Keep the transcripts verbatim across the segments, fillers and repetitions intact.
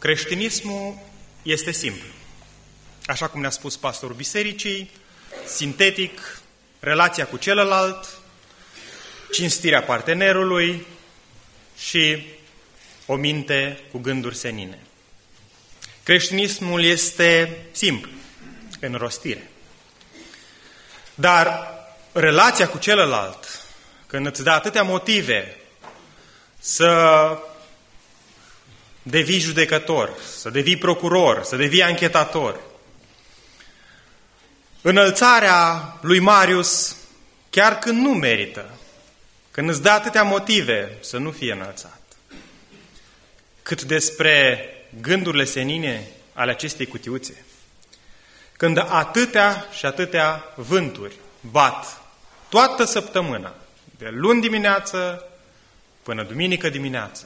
Creștinismul este simplu. Așa cum ne-a spus pastorul bisericii, sintetic, relația cu celălalt, cinstirea partenerului și o minte cu gânduri senine. Creștinismul este simplu, în rostire. Dar relația cu celălalt, când îți dă atâtea motive să devii judecător, să devii procuror, să devii anchetator. Înălțarea lui Marius, chiar când nu merită, când îți dă atâtea motive să nu fie înălțat. Cât despre gândurile senine ale acestei cutiuțe, când atâtea și atâtea vânturi bat toată săptămâna, de luni dimineață până duminică dimineața,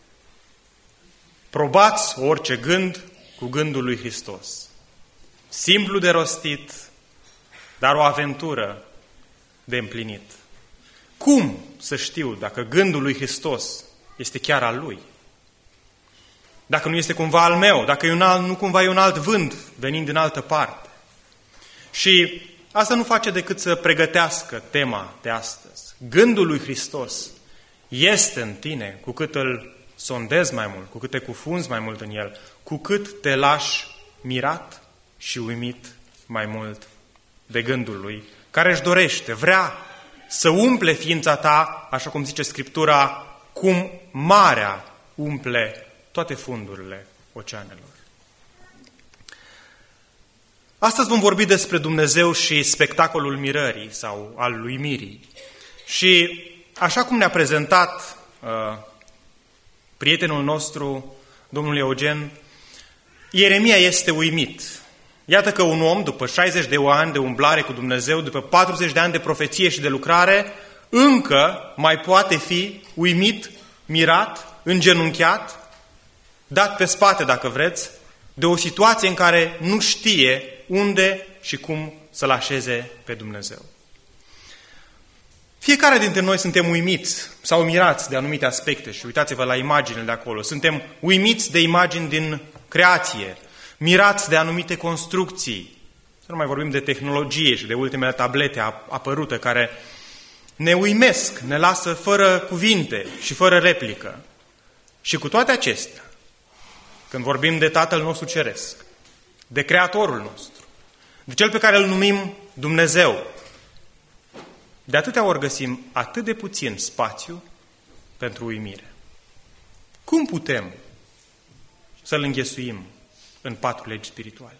probați orice gând cu gândul lui Hristos. Simplu de rostit, dar o aventură de împlinit. Cum să știu dacă gândul lui Hristos este chiar al lui? Dacă nu este cumva al meu, dacă e un alt, nu cumva e un alt vânt venind din altă parte. Și asta nu face decât să pregătească tema de astăzi. Gândul lui Hristos este în tine cu cât îl sondezi mai mult, cu cât te cufunzi mai mult în el, cu cât te lași mirat și uimit mai mult de gândul lui, care își dorește, vrea să umple ființa ta, așa cum zice Scriptura, cum marea umple toate fundurile oceanelor. Astăzi vom vorbi despre Dumnezeu și spectacolul mirării sau al uimirii. Și așa cum ne-a prezentat uh, prietenul nostru, domnul Eugen, Ieremia este uimit. Iată că un om, după șaizeci de ani de umblare cu Dumnezeu, după patruzeci de ani de profeție și de lucrare, încă mai poate fi uimit, mirat, îngenunchiat, dat pe spate, dacă vreți, de o situație în care nu știe unde și cum să-L așeze pe Dumnezeu. Fiecare dintre noi suntem uimiți sau mirați de anumite aspecte și uitați-vă la imaginile de acolo. Suntem uimiți de imagini din creație, mirați de anumite construcții. Să nu mai vorbim de tehnologie și de ultimele tablete apărute care ne uimesc, ne lasă fără cuvinte și fără replică. Și cu toate acestea, când vorbim de Tatăl nostru Ceresc, de Creatorul nostru, de Cel pe care îl numim Dumnezeu, de atâtea ori găsim atât de puțin spațiu pentru uimire. Cum putem să-L înghesuim în patru legi spirituale?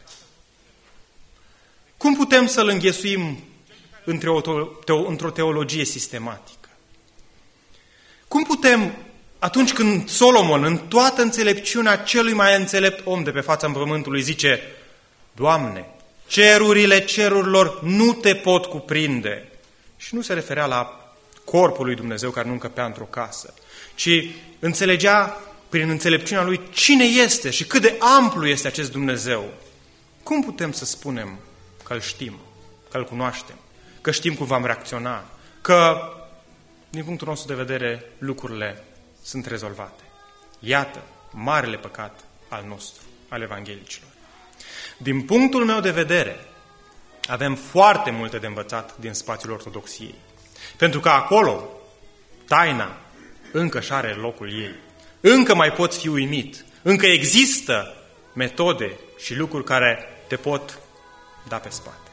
Cum putem să-L înghesuim într-o teologie sistematică? Cum putem, atunci când Solomon, în toată înțelepciunea celui mai înțelept om de pe fața pământului, zice: Doamne, cerurile cerurilor nu te pot cuprinde. Și nu se referea la corpul lui Dumnezeu care nu încăpea într-o casă, ci înțelegea prin înțelepciunea lui cine este și cât de amplu este acest Dumnezeu. Cum putem să spunem că îl știm, că îl cunoaștem, că știm cum vom reacționa, că, din punctul nostru de vedere, lucrurile sunt rezolvate? Iată marele păcat al nostru, al evanghelicilor. Din punctul meu de vedere, avem foarte multe de învățat din spațiul ortodoxiei. Pentru că acolo, taina încă și are locul ei. Încă mai poți fi uimit. Încă există metode și lucruri care te pot da pe spate.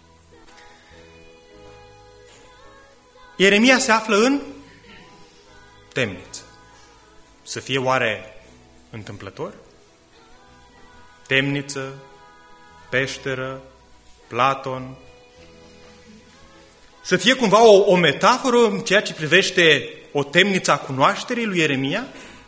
Ieremia se află în temniță. Să fie oare întâmplător? Temniță, peșteră, Platon. Să fie cumva o, o metaforă în ceea ce privește o temniță a cunoașterii lui Ieremia?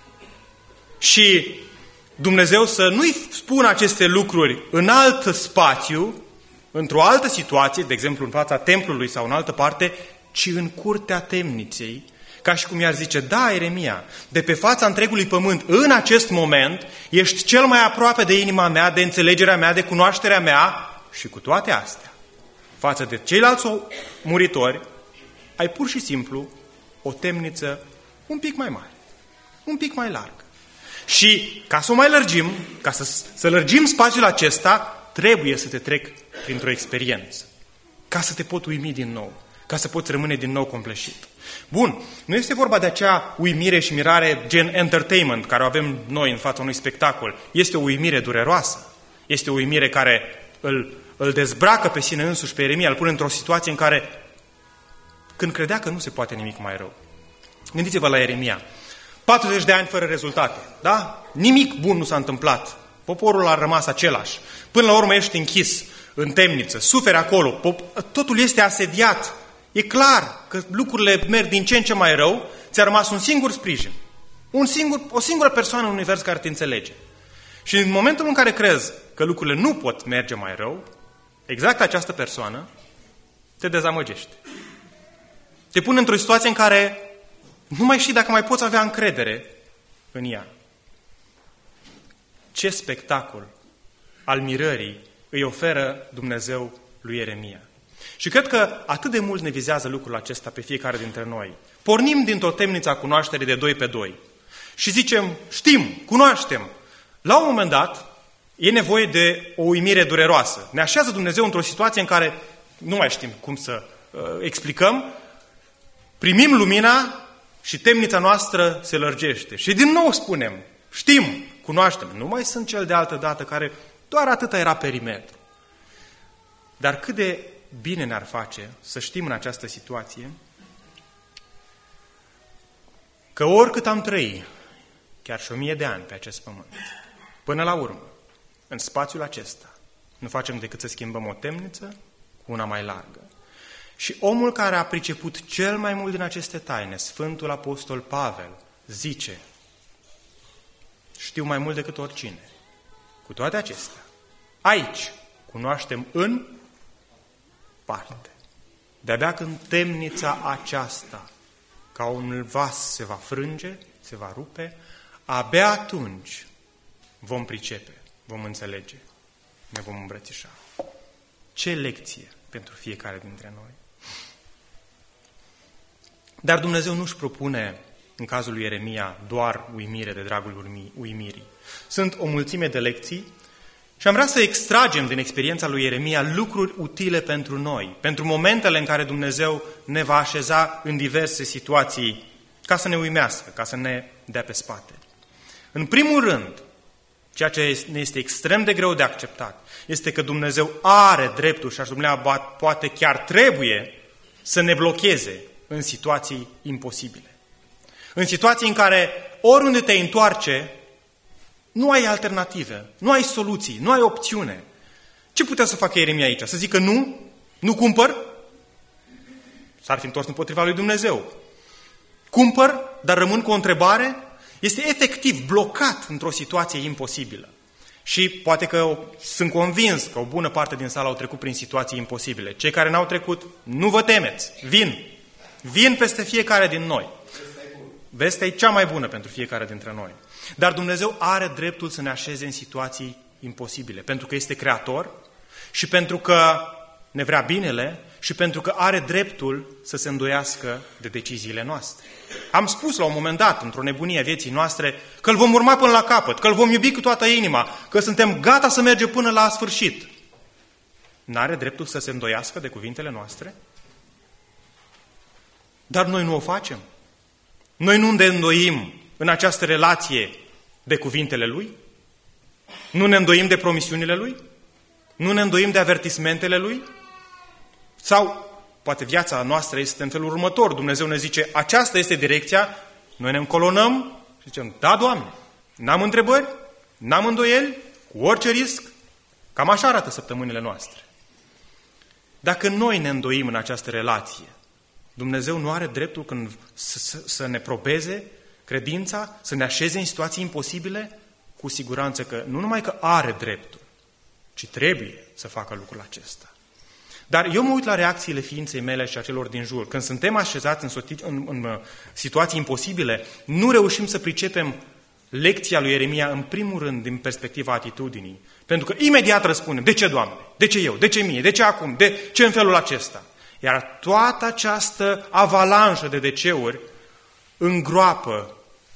Și Dumnezeu să nu-i spună aceste lucruri în alt spațiu, într-o altă situație, de exemplu în fața templului sau în altă parte, ci în curtea temniței, ca și cum i-ar zice: da, Ieremia, de pe fața întregului pământ, în acest moment, ești cel mai aproape de inima mea, de înțelegerea mea, de cunoașterea mea. Și cu toate astea, față de ceilalți muritori, ai pur și simplu o temniță un pic mai mare, un pic mai largă. Și ca să o mai lărgim, ca să, să lărgim spațiul acesta, trebuie să te trec printr-o experiență. Ca să te pot uimi din nou. Ca să poți rămâne din nou compleșit. Bun, nu este vorba de acea uimire și mirare gen entertainment, care o avem noi în fața unui spectacol. Este o uimire dureroasă. Este o uimire care îl, îl dezbracă pe sine însuși, pe Ieremia, îl pune într-o situație în care, când credea că nu se poate nimic mai rău. Gândiți-vă la Ieremia. patruzeci de ani fără rezultate, da? Nimic bun nu s-a întâmplat. Poporul a rămas același. Până la urmă ești închis în temniță, suferi acolo, totul este asediat. E clar că lucrurile merg din ce în ce mai rău, ți-a rămas un singur sprijin. Un singur, o singură persoană în univers care te înțelege. Și în momentul în care crezi că lucrurile nu pot merge mai rău, exact această persoană te dezamăgește. Te pune într-o situație în care nu mai știi dacă mai poți avea încredere în ea. Ce spectacol al mirării îi oferă Dumnezeu lui Ieremia. Și cred că atât de mult ne vizează lucrul acesta pe fiecare dintre noi. Pornim dintr-o temniță a cunoașterii de doi pe doi și zicem, știm, cunoaștem. La un moment dat e nevoie de o uimire dureroasă. Ne așează Dumnezeu într-o situație în care nu mai știm cum să uh, explicăm, primim lumina și temnița noastră se lărgește. Și din nou spunem, știm, cunoaștem, nu mai sunt cel de altă dată care doar atâta era perimetru. Dar cât de bine ne-ar face să știm în această situație că oricât am trăit, chiar și o mie de ani pe acest pământ, până la urmă, în spațiul acesta, nu facem decât să schimbăm o temniță cu una mai largă. Și omul care a priceput cel mai mult din aceste taine, Sfântul Apostol Pavel, zice, știu mai mult decât oricine. Cu toate acestea, aici cunoaștem în parte. De-abia când temnița aceasta, ca un vas, se va frânge, se va rupe, abia atunci vom pricepe, vom înțelege, ne vom îmbrățișa. Ce lecție pentru fiecare dintre noi! Dar Dumnezeu nu-și propune, în cazul lui Ieremia, doar uimire de dragul uimirii. Sunt o mulțime de lecții și am vrea să extragem din experiența lui Ieremia lucruri utile pentru noi, pentru momentele în care Dumnezeu ne va așeza în diverse situații ca să ne uimească, ca să ne dea pe spate. În primul rând, ceea ce ne este extrem de greu de acceptat, este că Dumnezeu are dreptul și aș Dumnezeu poate chiar trebuie să ne blocheze în situații imposibile. În situații în care oriunde te întoarce, nu ai alternative, nu ai soluții, nu ai opțiune. Ce putea să facă Ieremia aici? Să zică nu? Nu cumpăr? S-ar fi întors împotriva lui Dumnezeu. Cumpăr, dar rămân cu o întrebare? Este efectiv blocat într-o situație imposibilă. Și poate că sunt convins că o bună parte din sală au trecut prin situații imposibile. Cei care n-au trecut, nu vă temeți, vin. Vin peste fiecare din noi. Vestea e cea mai bună pentru fiecare dintre noi. Dar Dumnezeu are dreptul să ne așeze în situații imposibile, pentru că este creator și pentru că ne vrea binele și pentru că are dreptul să se îndoiască de deciziile noastre. Am spus la un moment dat, într-o nebunie a vieții noastre, că îl vom urma până la capăt, că îl vom iubi cu toată inima, că suntem gata să mergem până la sfârșit. N-are dreptul să se îndoiască de cuvintele noastre? Dar noi nu o facem. Noi nu ne îndoim în această relație de cuvintele Lui? Nu ne îndoim de promisiunile Lui? Nu ne îndoim de avertismentele Lui? Sau poate viața noastră este în felul următor. Dumnezeu ne zice, aceasta este direcția, noi ne încolonăm și zicem, da, Doamne, n-am întrebări, n-am îndoieli, cu orice risc. Cam așa arată săptămânile noastre. Dacă noi ne îndoim în această relație, Dumnezeu nu are dreptul când să, să, să ne probeze credința, să ne așeze în situații imposibile? Cu siguranță că nu numai că are dreptul, ci trebuie să facă lucrul acesta. Dar eu mă uit la reacțiile ființei mele și a celor din jur. Când suntem așezați în, în, în situații imposibile, nu reușim să pricepem lecția lui Ieremia în primul rând din perspectiva atitudinii. Pentru că imediat răspundem, de ce, Doamne? De ce eu? De ce mie? De ce acum? De ce în felul acesta? Iar toată această avalanșă de de-ceuri îngroapă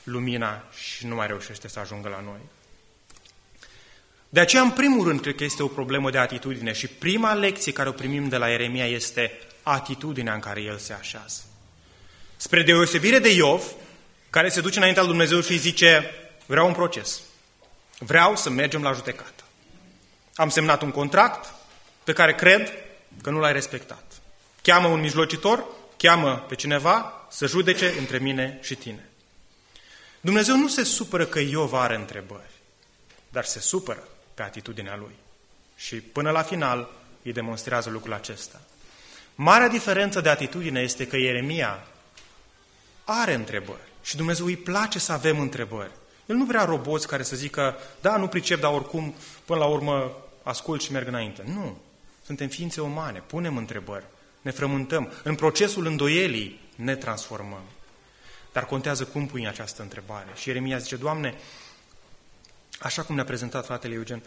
lumina și nu mai reușește să ajungă la noi. De aceea, în primul rând, cred că este o problemă de atitudine și prima lecție care o primim de la Ieremia este atitudinea în care el se așează. Spre deosebire de Iov, care se duce înaintea lui Dumnezeu și îi zice: vreau un proces, vreau să mergem la judecată. Am semnat un contract pe care cred că nu l-ai respectat. Cheamă un mijlocitor, cheamă pe cineva să judece între mine și tine. Dumnezeu nu se supără că Iov are întrebări, dar se supără pe atitudinea lui. Și până la final îi demonstrează lucrul acesta. Marea diferență de atitudine este că Ieremia are întrebări și Dumnezeu îi place să avem întrebări. El nu vrea roboți care să zică: da, nu pricep, dar oricum până la urmă ascult și merg înainte. Nu. Suntem ființe umane, punem întrebări, ne frământăm. În procesul îndoielii ne transformăm. Dar contează cum pui această întrebare. Și Ieremia zice: Doamne, așa cum ne-a prezentat fratele Eugen,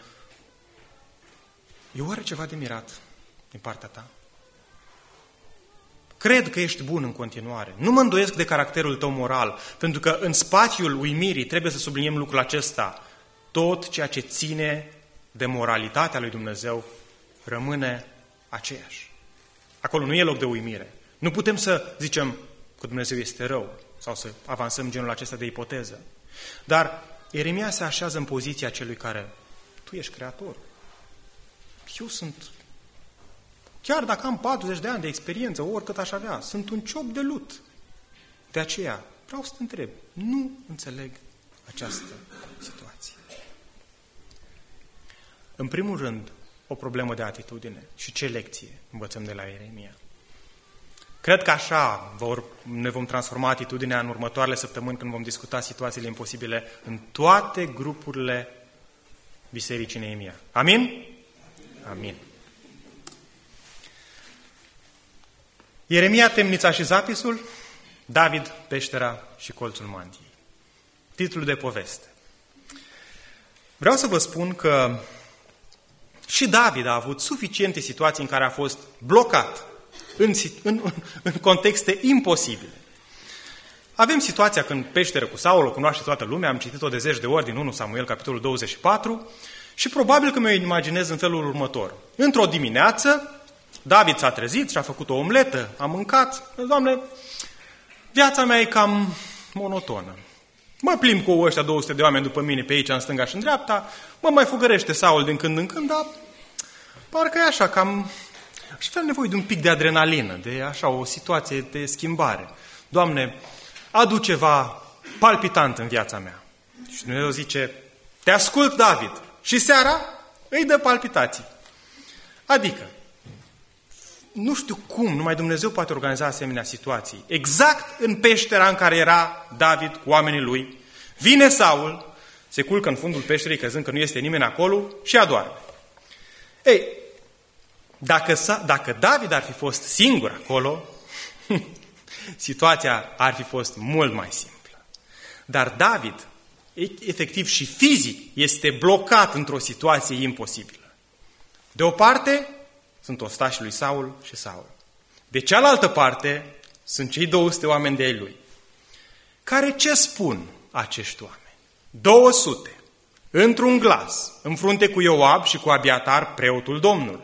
e oare ceva de mirat din partea ta? Cred că ești bun în continuare. Nu mă îndoiesc de caracterul tău moral, pentru că în spațiul uimirii trebuie să subliniem lucrul acesta. Tot ceea ce ține de moralitatea lui Dumnezeu rămâne aceeași. Acolo nu e loc de uimire. Nu putem să zicem că Dumnezeu este rău sau să avansăm genul acesta de ipoteză. Dar Ieremia se așează în poziția celui care: tu ești creator. Eu sunt, chiar dacă am patruzeci de ani de experiență, oricât aș avea, sunt un cioc de lut. De aceea vreau să te întreb, nu înțeleg această situație. În primul rând, o problemă de atitudine. Și ce lecție învățăm de la Ieremia? Cred că așa vor, ne vom transforma atitudinea în următoarele săptămâni când vom discuta situațiile imposibile în toate grupurile Bisericii Neemia. Amin? Amin. Ieremia, temnița și zapisul, David, peștera și colțul mantiei. Titlul de poveste. Vreau să vă spun că și David a avut suficiente situații în care a fost blocat în, în, în contexte imposibile. Avem situația când peșteră cu Saul, o cunoaște toată lumea, am citit-o de zeci de ori din întâi Samuel, capitolul douăzeci și patru, și probabil că mi-o imaginez în felul următor. Într-o dimineață, David s-a trezit și a făcut o omletă, a mâncat. Doamne, viața mea e cam monotonă. Mă plimb cu ăștia două sute de oameni după mine pe aici, în stânga și în dreapta, mă mai fugărește Saul din când în când, dar parcă e așa, cam... Aș avea nevoie de un pic de adrenalină, de așa o situație de schimbare. Doamne, adu ceva palpitant în viața mea. Și Dumnezeu zice: te ascult, David. Și seara îi dă palpitații. Adică, nu știu cum, numai Dumnezeu poate organiza asemenea situații. Exact în peștera în care era David cu oamenii lui, vine Saul, se culcă în fundul peșterii, crezând că nu este nimeni acolo, și adorme. Ei, dacă, dacă David ar fi fost singur acolo, situația ar fi fost mult mai simplă. Dar David, efectiv și fizic, este blocat într-o situație imposibilă. De o parte, sunt ostașii lui Saul și Saul. De cealaltă parte, sunt cei două sute oameni de ai lui. Care ce spun acești oameni? două sute, într-un glas, în frunte cu Ioab și cu Abiatar, preotul Domnului.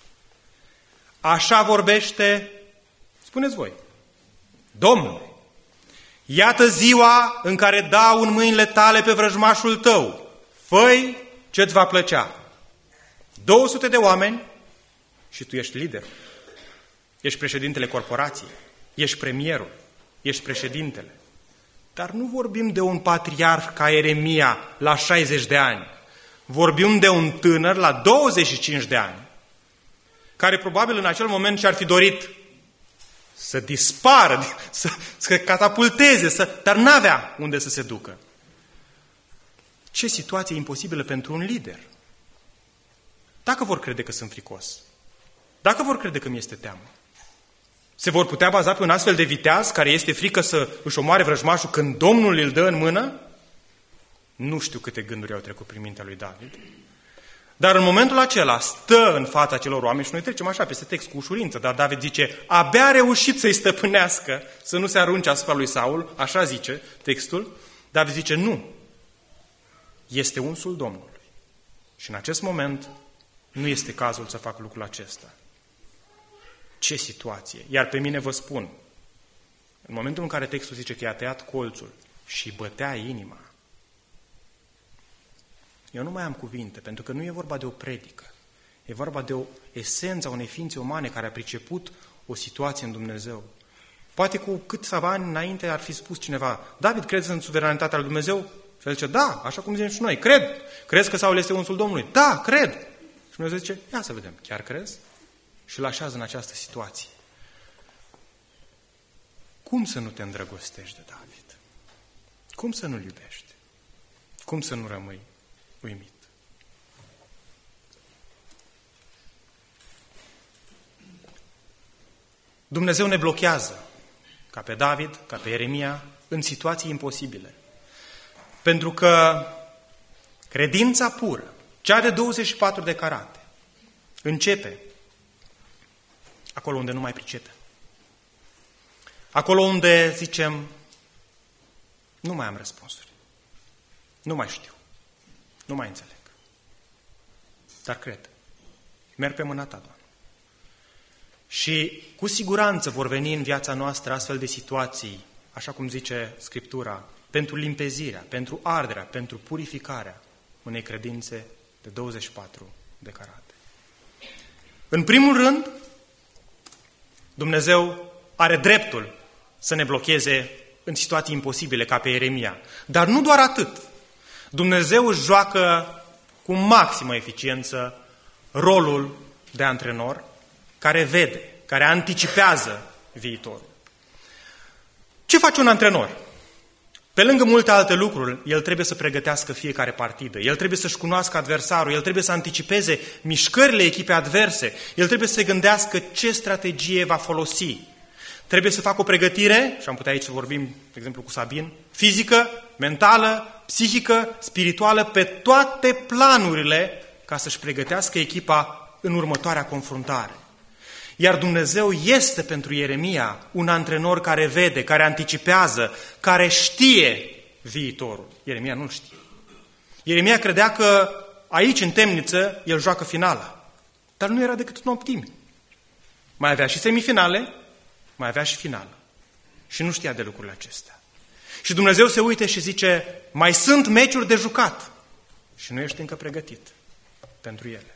Așa vorbește, spuneți voi, Domnul. Iată ziua în care dau în mâinile tale pe vrăjmașul tău. Fă-i ce-ți va plăcea. două sute de oameni și tu ești lider. Ești președintele corporației. Ești premierul. Ești președintele. Dar nu vorbim de un patriarh ca Ieremia la șaizeci de ani. Vorbim de un tânăr la douăzeci și cinci de ani, care probabil în acel moment și-ar fi dorit să dispară, să, să catapulteze, să, dar n-avea unde să se ducă. Ce situație imposibilă pentru un lider! Dacă vor crede că sunt fricos, dacă vor crede că mi este teamă, se vor putea baza pe un astfel de viteaz care este frică să își omoare vrăjmașul când Domnul îl dă în mână? Nu știu câte gânduri au trecut prin mintea lui David. Dar în momentul acela stă în fața celor oameni și noi trecem așa peste text cu ușurință, dar David zice: abia a reușit să-i stăpânească, să nu se arunce asupra lui Saul, așa zice textul, David zice, nu, este unsul Domnului. Și în acest moment nu este cazul să fac lucrul acesta. Ce situație! Iar pe mine vă spun, în momentul în care textul zice că i-a tăiat colțul și bătea inima, eu nu mai am cuvinte, pentru că nu e vorba de o predică. E vorba de o esență a unei ființe umane care a priceput o situație în Dumnezeu. Poate cu câțiva ani înainte ar fi spus cineva, David, crezi în suveranitatea lui Dumnezeu? Și el zice, da, așa cum zicem și noi, cred. Crezi că Saul este unsul Domnului? Da, cred. Și Dumnezeu zice, ia să vedem, chiar crezi? Și îl așează în această situație. Cum să nu te îndrăgostești de David? Cum să nu-l iubești? Cum să nu rămâi uimit? Dumnezeu ne blochează, ca pe David, ca pe Ieremia, în situații imposibile. Pentru că credința pură, cea de douăzeci și patru de carate, începe acolo unde nu mai pricepe. Acolo unde zicem, nu mai am răspunsuri, nu mai știu, nu mai înțeleg. Dar cred, merg pe mâna ta, Doamne. Și cu siguranță vor veni în viața noastră astfel de situații, așa cum zice Scriptura, pentru limpezirea, pentru arderea, pentru purificarea unei credințe de douăzeci și patru de carate. În primul rând, Dumnezeu are dreptul să ne blocheze în situații imposibile, ca pe Ieremia. Dar nu doar atât. Dumnezeu își joacă cu maximă eficiență rolul de antrenor care vede, care anticipează viitorul. Ce face un antrenor? Pe lângă multe alte lucruri, el trebuie să pregătească fiecare partidă, el trebuie să-și cunoască adversarul, el trebuie să anticipeze mișcările echipei adverse, el trebuie să se gândească ce strategie va folosi. Trebuie să facă o pregătire, și am putea aici să vorbim, de exemplu, cu Sabin, fizică, mentală, psihică, spirituală, pe toate planurile, ca să-și pregătească echipa în următoarea confruntare. Iar Dumnezeu este pentru Ieremia un antrenor care vede, care anticipează, care știe viitorul. Ieremia nu știe. Ieremia credea că aici, în temniță, el joacă finala. Dar nu era decât un optim. Mai avea și semifinale, mai avea și finală. Și nu știa de lucrurile acestea. Și Dumnezeu se uite și zice, mai sunt meciuri de jucat. Și nu ești încă pregătit pentru ele.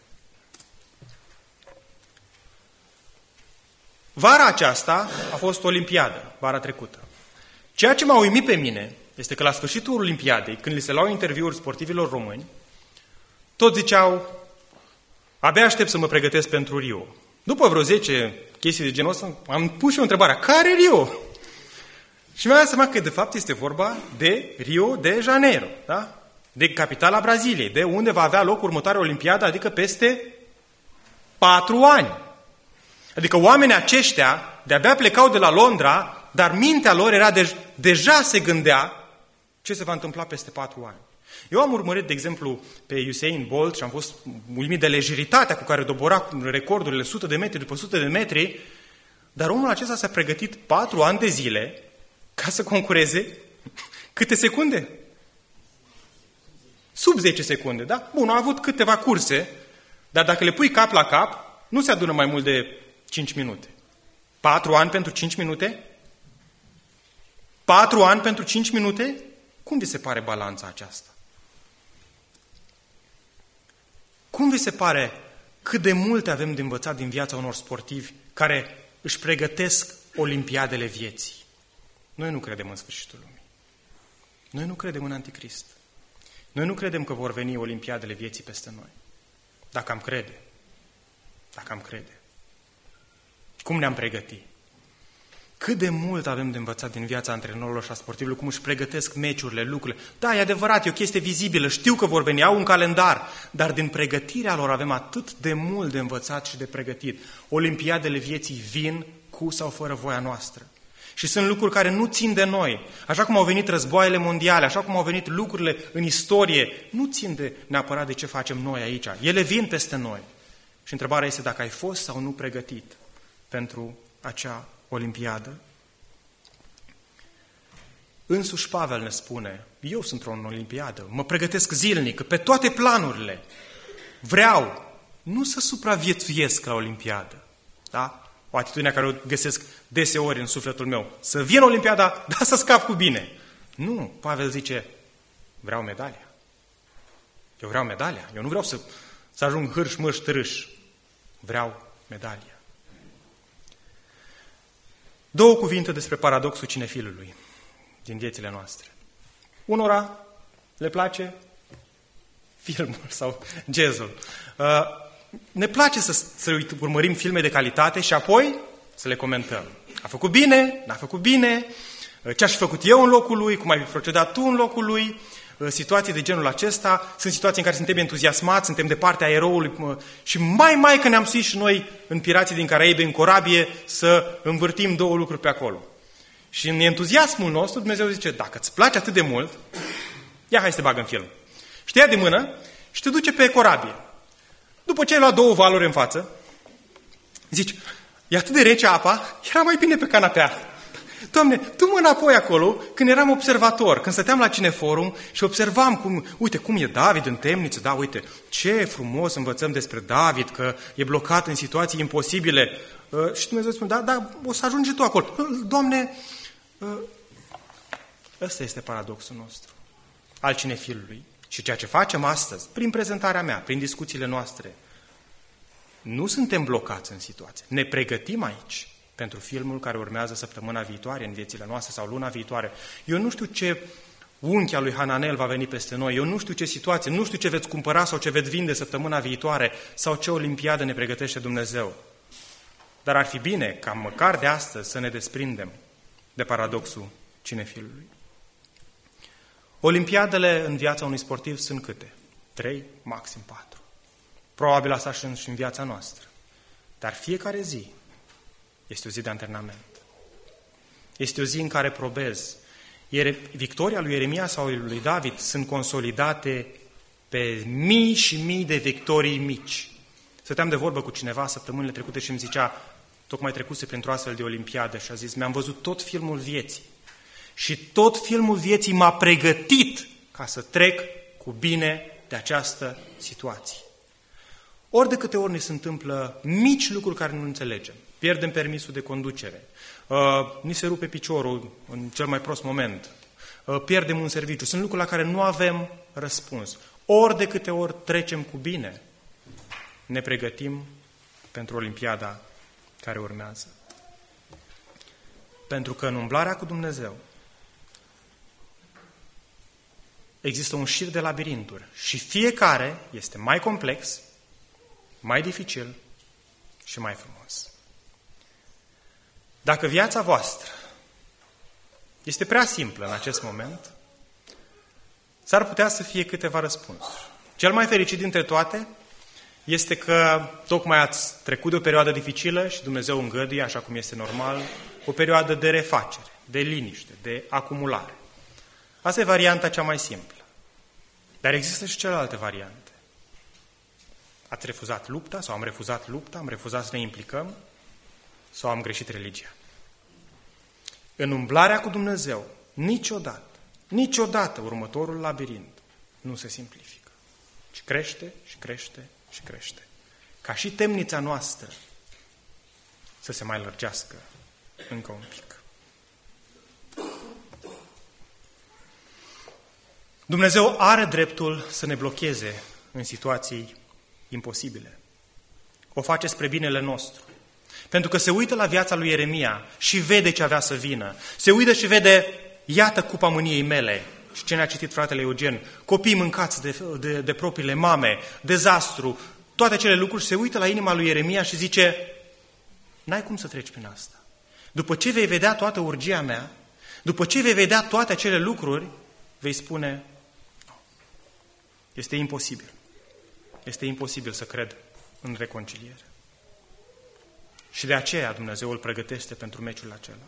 Vara aceasta a fost o olimpiadă, vara trecută. Ceea ce m-a uimit pe mine este că la sfârșitul olimpiadei, când li se luau interviuri sportivilor români, toți ziceau, abia aștept să mă pregătesc pentru Rio. După vreo zece chestii de genul ăsta, am pus și o întrebare, care Rio? Și mi-am dat seama că de fapt este vorba de Rio de Janeiro, da? De capitala Braziliei, de unde va avea loc următoarea olimpiadă, adică peste patru ani. Adică oamenii aceștia de-abia plecau de la Londra, dar mintea lor era de, deja se gândea ce se va întâmpla peste patru ani. Eu am urmărit, de exemplu, pe Usain Bolt și am fost uimit de lejeritatea cu care dobora recordurile sute de metri după sute de metri, dar omul acesta s-a pregătit patru ani de zile ca să concureze câte secunde? Sub zece secunde, da? Bun, a avut câteva curse, dar dacă le pui cap la cap, nu se adună mai mult de cinci minute. Patru ani pentru cinci minute? Patru ani pentru cinci minute? Cum vi se pare balanța aceasta? Cum vi se pare cât de multe avem de învățat din viața unor sportivi care își pregătesc olimpiadele vieții? Noi nu credem în sfârșitul lumii. Noi nu credem în Anticrist. Noi nu credem că vor veni olimpiadele vieții peste noi. Dacă am crede. Dacă am crede. Cum ne-am pregătit? Cât de mult avem de învățat din viața antrenorilor și a sportivilor, cum își pregătesc meciurile, lucrurile. Da, e adevărat, e o chestie vizibilă, știu că vor veni, au un calendar, dar din pregătirea lor avem atât de mult de învățat și de pregătit. Olimpiadele vieții vin cu sau fără voia noastră. Și sunt lucruri care nu țin de noi. Așa cum au venit războaiele mondiale, așa cum au venit lucrurile în istorie, nu țin de neapărat de ce facem noi aici. Ele vin peste noi. Și întrebarea este dacă ai fost sau nu pregătit pentru acea olimpiadă. Însuși Pavel ne spune eu sunt într-o olimpiadă, mă pregătesc zilnic, pe toate planurile. Vreau nu să supraviețuiesc la olimpiadă, da? O atitudine care o găsesc deseori în sufletul meu. Să vin olimpiada, dar să scap cu bine. Nu, Pavel zice, vreau medalia. Eu vreau medalia. Eu nu vreau să, să ajung hârș, mârș, târâș. Vreau medalia. Două cuvinte despre paradoxul cinefilului din viețile noastre. Unora le place filmul sau jazzul. Uh, ne place să, să urmărim filme de calitate și apoi să le comentăm. A făcut bine, n-a făcut bine, ce aș fi făcut eu în locul lui, cum ai fi procedat tu în locul lui, situații de genul acesta. Sunt situații în care suntem entuziasmați, suntem de partea eroului și mai mai că ne-am suit și noi în Pirații din Caraibe, în corabie, să învârtim două lucruri pe acolo. Și în entuziasmul nostru Dumnezeu zice, dacă îți place atât de mult, ia hai să te bag în film. Și te ia de mână și te duce pe corabie. După ce ai luat două valuri în față, zici, e atât de rece apa, era mai bine pe canapea. Doamne, du-mă înapoi acolo, când eram observator, când stăteam la Cineforum și observam cum, uite, cum e David în temniță, da, uite, ce frumos învățăm despre David, că e blocat în situații imposibile. Uh, și Dumnezeu spune, da, da, o să ajungi tu acolo. Uh, Doamne, uh, ăsta este paradoxul nostru, al cinefilului. Și ceea ce facem astăzi, prin prezentarea mea, prin discuțiile noastre, nu suntem blocați în situație. Ne pregătim aici pentru filmul care urmează săptămâna viitoare în viețile noastre sau luna viitoare. Eu nu știu ce unchi al lui Hananel va veni peste noi, eu nu știu ce situație, nu știu ce veți cumpăra sau ce veți vinde săptămâna viitoare sau ce olimpiadă ne pregătește Dumnezeu. Dar ar fi bine ca măcar de astăzi să ne desprindem de paradoxul cinefilului. Olimpiadele în viața unui sportiv sunt câte? Trei, maxim patru. Probabil asta și în viața noastră. Dar fiecare zi este o zi de antrenament. Este o zi în care probezi. Victoria lui Ieremia sau lui David sunt consolidate pe mii și mii de victorii mici. Stăteam de vorbă cu cineva săptămânile trecute și îmi zicea, tocmai trecuse printr-o astfel de olimpiadă și a zis, mi-am văzut tot filmul vieții. Și tot filmul vieții m-a pregătit ca să trec cu bine de această situație. Ori de câte ori ne se întâmplă mici lucruri care nu înțelegem, pierdem permisul de conducere, uh, ni se rupe piciorul în cel mai prost moment, uh, pierdem un serviciu, sunt lucruri la care nu avem răspuns. Ori de câte ori trecem cu bine, ne pregătim pentru olimpiada care urmează. Pentru că în umblarea cu Dumnezeu există un șir de labirinturi și fiecare este mai complex, mai dificil și mai frumos. Dacă viața voastră este prea simplă în acest moment, s-ar putea să fie câteva răspunsuri. Cel mai fericit dintre toate este că tocmai ați trecut de o perioadă dificilă și Dumnezeu îngăduie, așa cum este normal, o perioadă de refacere, de liniște, de acumulare. Asta e varianta cea mai simplă. Dar există și celelalte variante. Ați refuzat lupta sau am refuzat lupta, am refuzat să ne implicăm sau am greșit religia. În umblarea cu Dumnezeu, niciodată, niciodată următorul labirint nu se simplifică, ci crește și crește și crește. Ca și temnița noastră să se mai lărgească încă un pic. Dumnezeu are dreptul să ne blocheze în situații imposibile. O face spre binele nostru. Pentru că se uită la viața lui Ieremia și vede ce avea să vină. Se uită și vede, iată cupa mâniei mele. Și ce ne-a citit fratele Eugen, copii mâncați de, de, de propriile mame, dezastru, toate acele lucruri, se uită la inima lui Ieremia și zice, n-ai cum să treci prin asta. După ce vei vedea toată urgia mea, după ce vei vedea toate acele lucruri, vei spune, este imposibil. Este imposibil să cred în reconciliere. Și de aceea Dumnezeu îl pregătește pentru meciul acela.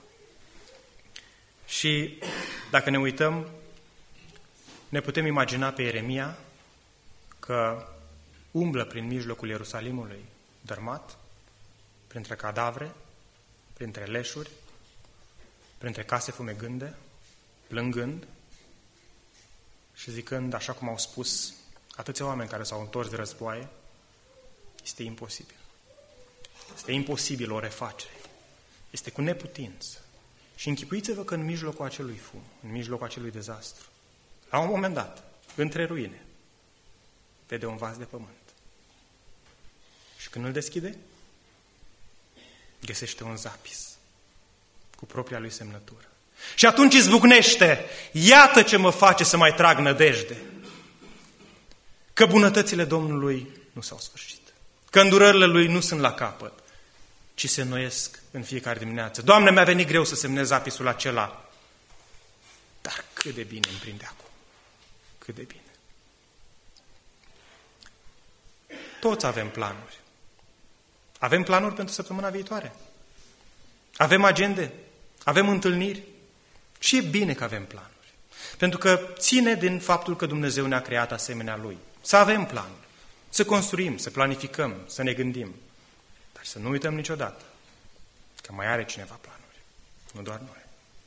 Și dacă ne uităm, ne putem imagina pe Ieremia că umblă prin mijlocul Ierusalimului dărmat, printre cadavre, printre leșuri, printre case fumegânde, plângând, și zicând, așa cum au spus atâția oameni care s-au întors de războaie, este imposibil. Este imposibil o refacere. Este cu neputință. Și închipuiți-vă că în mijlocul acelui fum, în mijlocul acelui dezastru, la un moment dat, între ruine, vede un vas de pământ. Și când îl deschide, găsește un zapis cu propria lui semnătură. Și atunci izbucnește, iată ce mă face să mai trag nădejde. Că bunătățile Domnului nu s-au sfârșit. Că îndurările Lui nu sunt la capăt, ci se înnoiesc în fiecare dimineață. Doamne, mi-a venit greu să semnez zapisul acela, dar cât de bine îmi prinde acum. Cât de bine. Toți avem planuri. Avem planuri pentru săptămâna viitoare. Avem agende. Avem întâlniri. Și e bine că avem planuri. Pentru că ține din faptul că Dumnezeu ne-a creat asemenea Lui. Să avem planuri. Să construim, să planificăm, să ne gândim. Dar să nu uităm niciodată că mai are cineva planuri. Nu doar noi.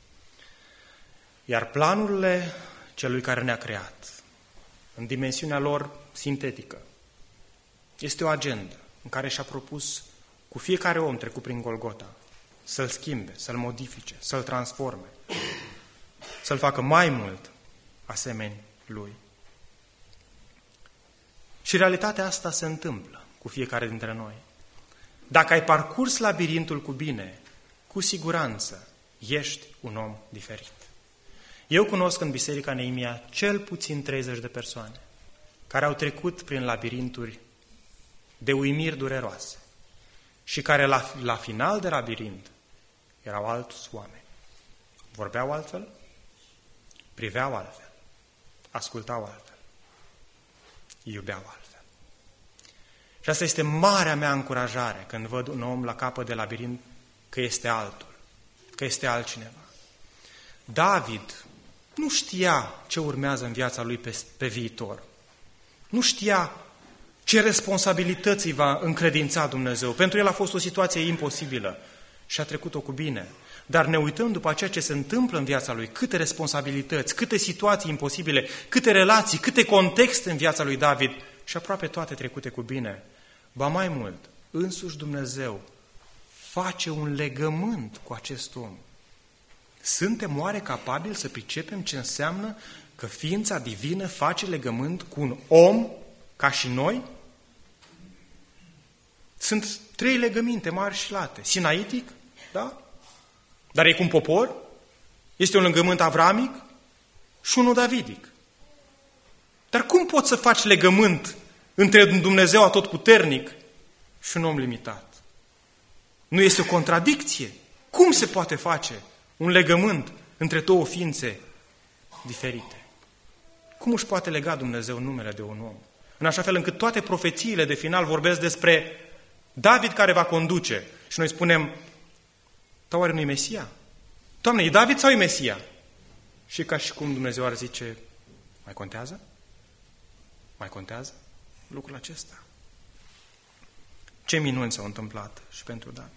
Iar planurile celui care ne-a creat, în dimensiunea lor sintetică, este o agendă în care și-a propus cu fiecare om trecut prin Golgota să-l schimbe, să-l modifice, să-l transforme, să-l facă mai mult asemeni lui. Și realitatea asta se întâmplă cu fiecare dintre noi. Dacă ai parcurs labirintul cu bine, cu siguranță ești un om diferit. Eu cunosc în Biserica Neemia cel puțin treizeci de persoane care au trecut prin labirinturi de uimiri dureroase și care la, la final de labirint erau alți oameni. Vorbeau altfel, priveau altfel, ascultau altfel, iubeau altfel. Și asta este marea mea încurajare când văd un om la capăt de labirint că este altul, că este altcineva. David nu știa ce urmează în viața lui pe, pe viitor. Nu știa ce responsabilități îi va încredința Dumnezeu. Pentru el a fost o situație imposibilă și a trecut-o cu bine. Dar ne uităm după ceea ce se întâmplă în viața lui, câte responsabilități, câte situații imposibile, câte relații, câte contexte în viața lui David și aproape toate trecute cu bine. Ba mai mult, însuși Dumnezeu face un legământ cu acest om. Suntem oare capabili să pricepem ce înseamnă că ființa divină face legământ cu un om ca și noi? Sunt trei legăminte mari și late. Sinaitic, da? Dar e cu un popor? Este un legământ avramic și unul davidic. Dar cum poți să faci legământ între Dumnezeu atotputernic și un om limitat? Nu este o contradicție? Cum se poate face un legământ între două ființe diferite? Cum își poate lega Dumnezeu numele de un om? În așa fel încât toate profețiile de final vorbesc despre David care va conduce. Și noi spunem, da, oare nu-i Mesia? Doamne, e David sau e Mesia? Și ca și cum Dumnezeu ar zice, mai contează? Mai contează lucrul acesta? Ce minuni s-au întâmplat și pentru David.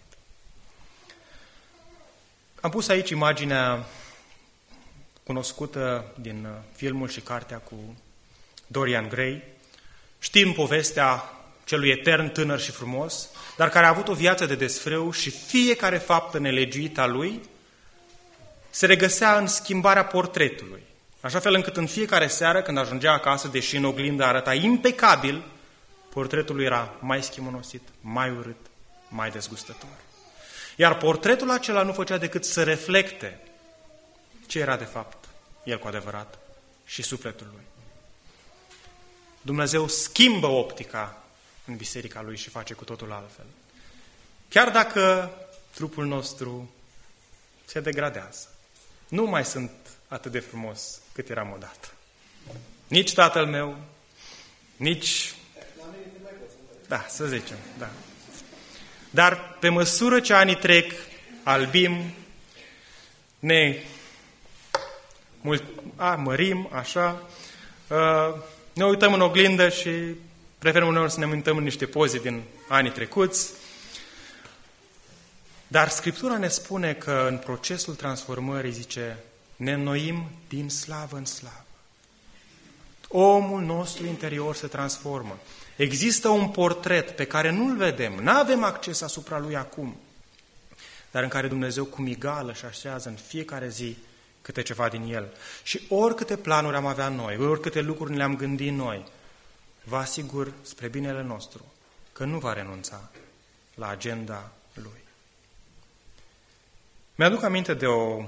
Am pus aici imaginea cunoscută din filmul și cartea cu Dorian Gray. Știm povestea celui etern, tânăr și frumos, dar care a avut o viață de desfrâu și fiecare faptă nelegiuită a lui se regăsea în schimbarea portretului. Așa fel încât în fiecare seară, când ajungea acasă, deși în oglindă arăta impecabil, portretul lui era mai schimonosit, mai urât, mai dezgustător. Iar portretul acela nu făcea decât să reflecte ce era de fapt el cu adevărat și sufletul lui. Dumnezeu schimbă optica în biserica lui și face cu totul altfel. Chiar dacă trupul nostru se degradează, nu mai sunt atât de frumos cât eram odată. Nici tatăl meu, nici... Da, să zicem, da. Dar pe măsură ce anii trec, albim, ne mult, a, mărim, așa, ne uităm în oglindă și preferăm uneori să ne uităm în niște poze din anii trecuți. Dar Scriptura ne spune că în procesul transformării, zice, ne înnoim din slavă în slavă. Omul nostru interior se transformă. Există un portret pe care nu-l vedem, nu avem acces asupra lui acum, dar în care Dumnezeu cu migală și așează în fiecare zi câte ceva din el. Și oricâte planuri am avea noi, oricâte lucruri le-am gândit noi, vă asigur spre binele nostru că nu va renunța la agenda lui. Mi-aduc aminte de o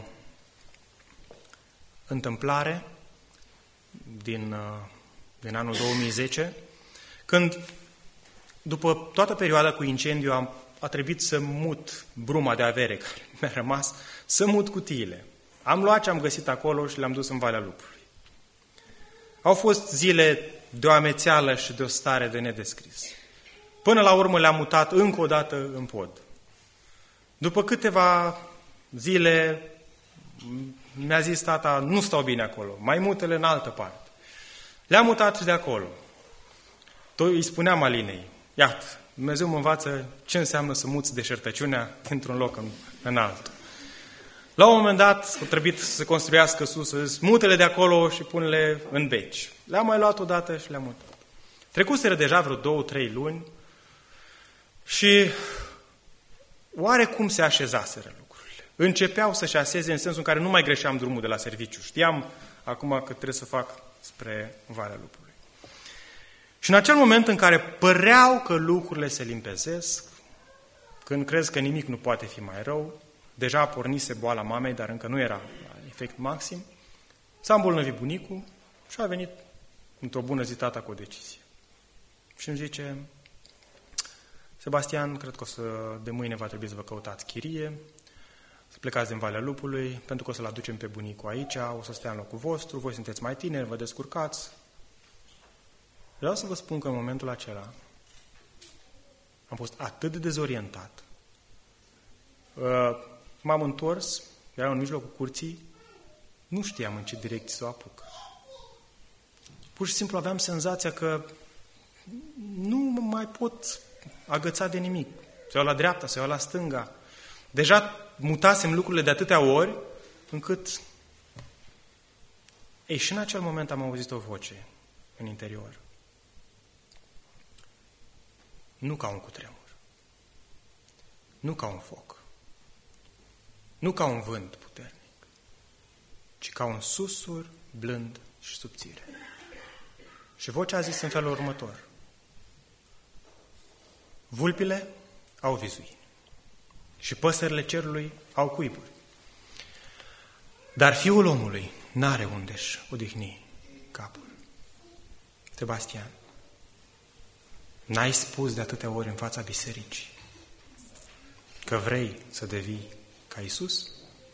întâmplare din, din anul două mii zece, când, după toată perioada cu incendiu, am, a trebuit să mut bruma de avere care mi-a rămas, să mut cutiile. Am luat ce am găsit acolo și le-am dus în Valea Lupului. Au fost zile de o amețeală și de o stare de nedescris. Până la urmă le-am mutat încă o dată în pod. După câteva zile mi-a zis tata, nu stau bine acolo, mai mută-le în altă parte. Le-am mutat și de acolo. Îi spuneam Alinei, iată, Dumnezeu mă învață ce înseamnă să muți deșertăciunea dintr-un loc în, în altul. La un moment dat a trebuit să se construiască sus, mută-le de acolo și pune-le în beci. Le-am mai luat odată și le-am mutat. Trecuseră deja vreo două, trei luni și oarecum se așezaseră lucrurile. Începeau să-și așeze în sensul în care nu mai greșeam drumul de la serviciu. Știam acum că trebuie să fac spre Valea Lupului. Și în acel moment în care păreau că lucrurile se limpezesc, când crezi că nimic nu poate fi mai rău, deja pornise boala mamei, dar încă nu era la efect maxim, s-a îmbolnăvit bunicul și a venit într-o bună zi tata cu o decizie. Și îmi zice, Sebastian, cred că o să, de mâine va trebui să vă căutați chirie, să plecați din Valea Lupului, pentru că o să-l aducem pe bunicul aici, o să stea în locul vostru, voi sunteți mai tineri, vă descurcați. Vreau să vă spun că în momentul acela am fost atât de dezorientat. M-am întors, era în mijlocul curții, nu știam în ce direcție să o apuc. Pur și simplu aveam senzația că nu mai pot agăța de nimic. Să iau la dreapta, să iau la stânga. Deja mutasem lucrurile de atâtea ori, încât... Ei, și în acel moment am auzit o voce în interior. Nu ca un cutremur. Nu ca un foc. Nu ca un vânt puternic, ci ca un susur blând și subțire. Și vocea a zis în felul următor. Vulpile au vizui și păsările cerului au cuiburi. Dar fiul omului n-are unde-și odihni capul. Sebastian, n-ai spus de atâtea ori în fața bisericii că vrei să devii ca Iisus?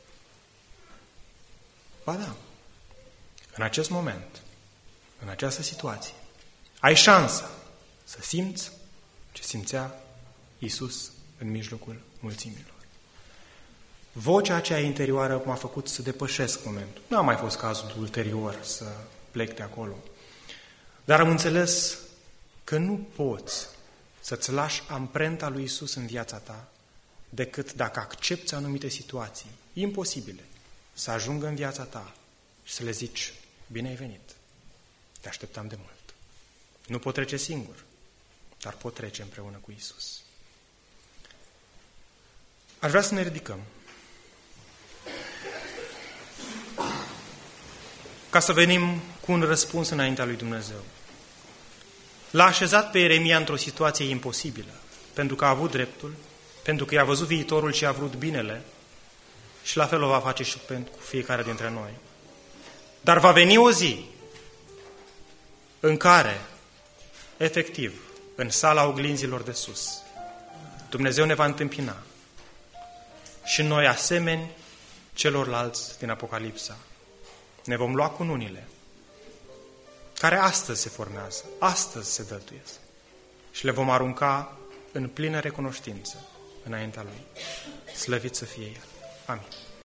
Ba da, în acest moment, în această situație, ai șansa să simți ce simțea Iisus în mijlocul mulțimilor. Vocea aceea interioară m-a făcut să depășesc momentul. Nu a mai fost cazul ulterior să plec de acolo. Dar am înțeles că nu poți să-ți lași amprenta lui Iisus în viața ta decât dacă accepți anumite situații imposibile să ajungă în viața ta și să le zici, bine ai venit, te așteptam de mult. Nu pot trece singur, dar pot trece împreună cu Iisus. Aș vrea să ne ridicăm ca să venim cu un răspuns înaintea lui Dumnezeu. L-a așezat pe Ieremia într-o situație imposibilă, pentru că a avut dreptul, pentru că i-a văzut viitorul și a vrut binele, și la fel o va face și pentru fiecare dintre noi. Dar va veni o zi în care, efectiv, în sala oglinzilor de sus, Dumnezeu ne va întâmpina și noi, asemeni celorlalți din Apocalipsa, ne vom lua cununile care astăzi se formează, astăzi se dăltuiesc și le vom arunca în plină recunoștință înaintea Lui. Slăvit să fie El. Amin.